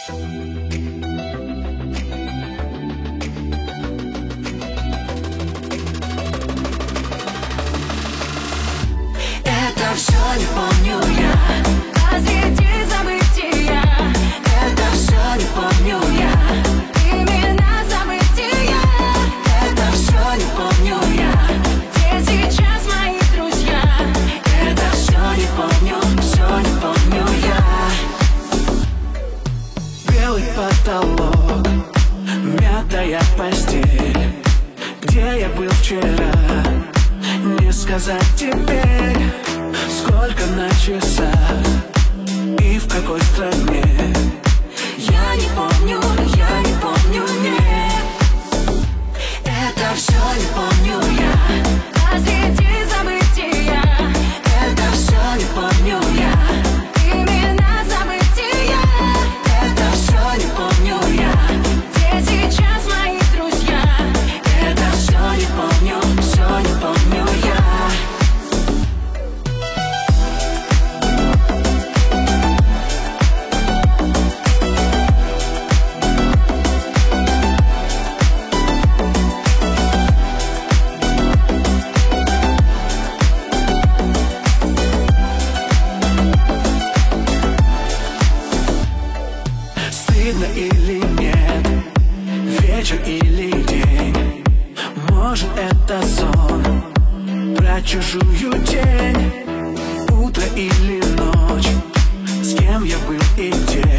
Это все не помню я, посреди забытия. Это все не помню я, имена забытия. Это все не помню я, где сейчас мои друзья. Это все не помню я. Белый потолок, мятая постель. Где я был вчера, не сказать теперь. Сколько на часах и в какой стране. Я не помню, нет. Это все не помню я, посреди забытия. Это все не помню я, имена забытия. Это все не помню я, где сейчас мои друзья. Это все не помню я. Стыдно или нет, вечер или день. Может, это сон про чужую тень. Утро или ночь, с кем я был и где.